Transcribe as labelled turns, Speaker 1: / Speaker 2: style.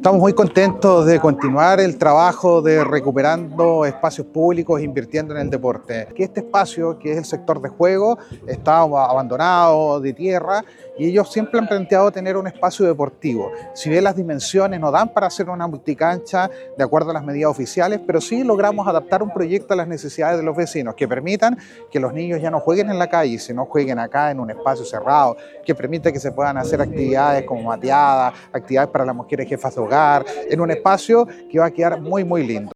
Speaker 1: Estamos muy contentos de continuar el trabajo de recuperando espacios públicos, invirtiendo en el deporte. Que este espacio, que es el sector de juego, está abandonado, de tierra, y ellos siempre han planteado tener un espacio deportivo. Si bien las dimensiones no dan para hacer una multicancha de acuerdo a las medidas oficiales, pero sí logramos adaptar un proyecto a las necesidades de los vecinos, que permitan que los niños ya no jueguen en la calle, sino jueguen acá en un espacio cerrado, que permita que se puedan hacer actividades como mateadas, actividades para las mujeres jefas de hogar, en un espacio que va a quedar muy lindo.